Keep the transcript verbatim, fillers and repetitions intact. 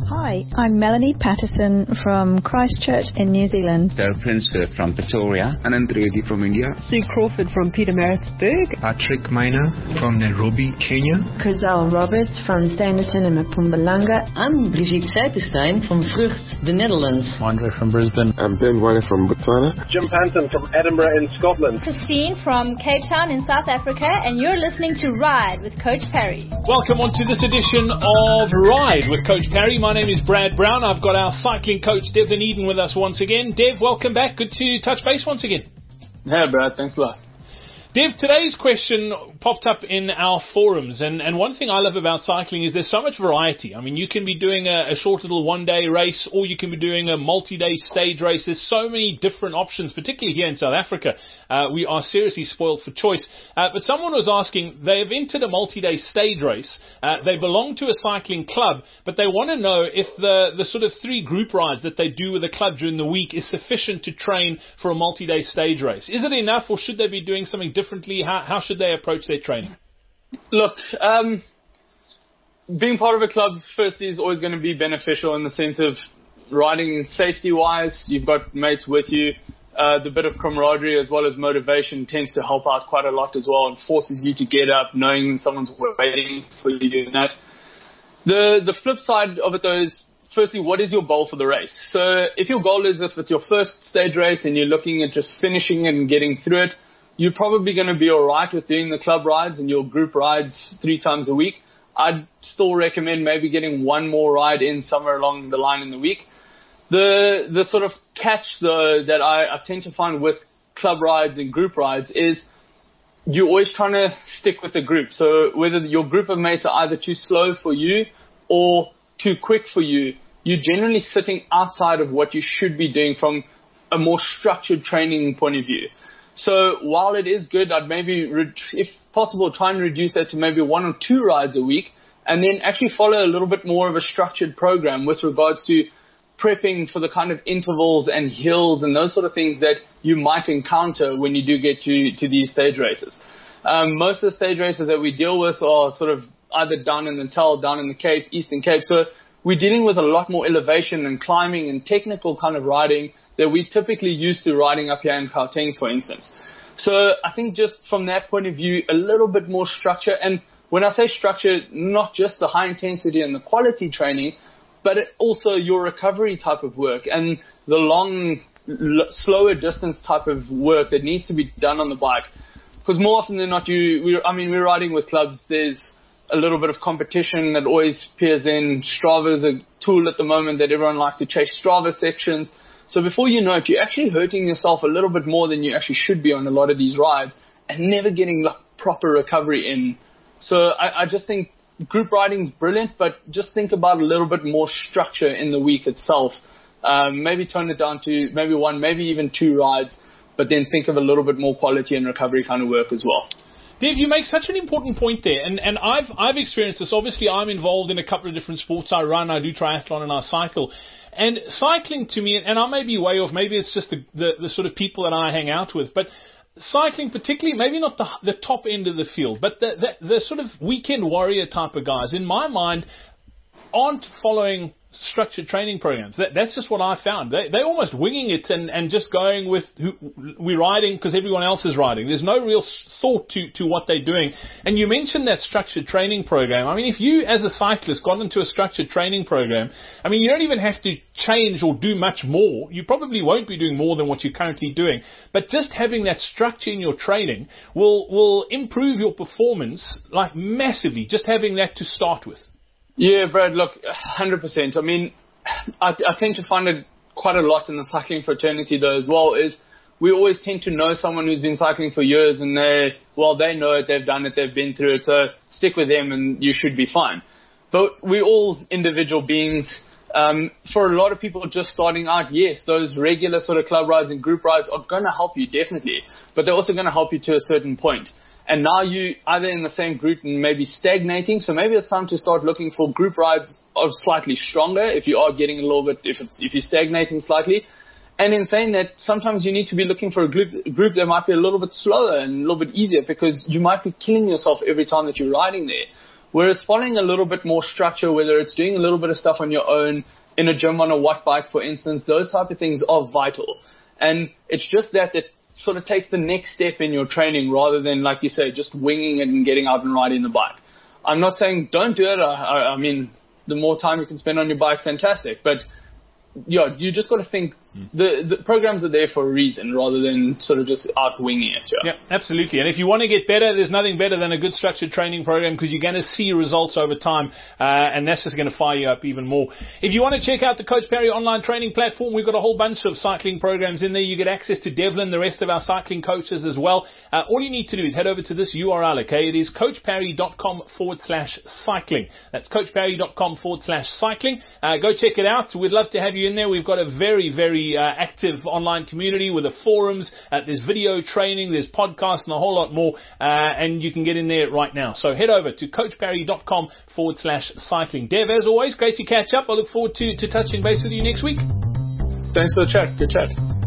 Hi, I'm Melanie Patterson from Christchurch in New Zealand. Dale Prinskirk from Pretoria. Anand Reddy from India. Sue Crawford from Pietermaritzburg. Patrick Maina from Nairobi, Kenya. Chriselle Roberts from Standerton in Mpumalanga. I'm Brigitte Seipenstein from Vrucht, the Netherlands. Andre from Brisbane. I'm Ben Weiner from Botswana. Jim Panton from Edinburgh in Scotland. Christine from Cape Town in South Africa, and you're listening to Ride with Coach Parry. Welcome on to this edition of Ride with Coach Parry. My name is Brad Brown. I've got our cycling coach Devlin Eden with us once again. Dev, welcome back. Good to touch base once again. Hey Brad, thanks a lot. Dev, today's question popped up in our forums, and, and one thing I love about cycling is there's so much variety. I mean, you can be doing a, a short little one-day race, or you can be doing a multi-day stage race. There's so many different options, particularly here in South Africa. Uh, we are seriously spoiled for choice. Uh, but someone was asking, they have entered a multi-day stage race. Uh, they belong to a cycling club, but they want to know if the, the sort of three group rides that they do with the club during the week is sufficient to train for a multi-day stage race. Is it enough, or should they be doing something different? Differently, how, how should they approach their training? Look, um, being part of a club, firstly, is always going to be beneficial in the sense of riding safety-wise. You've got mates with you. Uh, the bit of camaraderie as well as motivation tends to help out quite a lot as well, and forces you to get up knowing someone's waiting for you and that. The, the flip side of it, though, is firstly, what is your goal for the race? So if your goal is, if it's your first stage race and you're looking at just finishing and getting through it, you're probably going to be all right with doing the club rides and your group rides three times a week. I'd still recommend maybe getting one more ride in somewhere along the line in the week. The the sort of catch, though, that I, I tend to find with club rides and group rides is you're always trying to stick with the group. So whether your group of mates are either too slow for you or too quick for you, you're generally sitting outside of what you should be doing from a more structured training point of view. So while it is good, I'd maybe, re- if possible, try and reduce that to maybe one or two rides a week, and then actually follow a little bit more of a structured program with regards to prepping for the kind of intervals and hills and those sort of things that you might encounter when you do get to, to these stage races. Um, most of the stage races that we deal with are sort of either down in the Natal, down in the Cape, Eastern Cape. So we're dealing with a lot more elevation and climbing and technical kind of riding that we typically used to riding up here in Gauteng, for instance. So I think just from that point of view, a little bit more structure. And when I say structure, not just the high intensity and the quality training, but it also your recovery type of work and the long, l- slower distance type of work that needs to be done on the bike. Because more often than not, you, we, I mean, we're riding with clubs. There's a little bit of competition that always appears in. Strava is a tool at the moment that everyone likes to chase Strava sections. So before you know it, you're actually hurting yourself a little bit more than you actually should be on a lot of these rides and never getting like, proper recovery in. So I, I just think group riding is brilliant, but just think about a little bit more structure in the week itself. Um, maybe tone it down to maybe one, maybe even two rides, but then think of a little bit more quality and recovery kind of work as well. Dave, you make such an important point there, and, and I've I've experienced this. Obviously, I'm involved in a couple of different sports. I run, I do triathlon, and I cycle. And cycling to me, and I may be way off, maybe it's just the, the, the sort of people that I hang out with, but cycling particularly, maybe not the the top end of the field, but the, the, the sort of weekend warrior type of guys, in my mind, aren't following structured training programs. That, that's just what I found. They, they're almost winging it and, and just going with who, we're riding because everyone else is riding. There's no real thought to, to what they're doing. And you mentioned that structured training program. I mean, if you as a cyclist got into a structured training program, I mean, you don't even have to change or do much more. You probably won't be doing more than what you're currently doing. But just having that structure in your training will, will improve your performance like massively, just having that to start with. Yeah, Brad, look, one hundred percent. I mean, I, I tend to find it quite a lot in the cycling fraternity, though, as well, is we always tend to know someone who's been cycling for years and they, well, they know it, they've done it, they've been through it, so stick with them and you should be fine. But we're all individual beings. Um, for a lot of people just starting out, yes, those regular sort of club rides and group rides are going to help you, definitely. But they're also going to help you to a certain point. And now you either in the same group and maybe stagnating. So maybe it's time to start looking for group rides of slightly stronger if you are getting a little bit, if it's, if you're stagnating slightly. And in saying that, sometimes you need to be looking for a group, group that might be a little bit slower and a little bit easier because you might be killing yourself every time that you're riding there. Whereas following a little bit more structure, whether it's doing a little bit of stuff on your own, in a gym on a watt bike, for instance, those type of things are vital. And it's just that that sort of takes the next step in your training rather than, like you say, just winging it and getting out and riding the bike. I'm not saying don't do it. I, I, I mean, the more time you can spend on your bike, fantastic. But yeah, you just got to think the, the programs are there for a reason rather than sort of just out winging it. Yeah. yeah, absolutely. And if you want to get better, there's nothing better than a good structured training program because you're going to see results over time, uh, and that's just going to fire you up even more. If you want to check out the Coach Parry online training platform, we've got a whole bunch of cycling programs in there. You get access to Devlin, the rest of our cycling coaches as well. Uh, all you need to do is head over to this U R L, okay? It is coachparry.com forward slash cycling. That's coachparry.com forward slash cycling. Uh, go check it out. We'd love to have you in there. We've got a very, very uh, active online community with the forums. Uh, there's video training, there's podcasts, and a whole lot more. Uh, and you can get in there right now. So head over to coachparry.com forward slash cycling. Dev, as always, great to catch up. I look forward to, to touching base with you next week. Thanks for the chat. Good chat.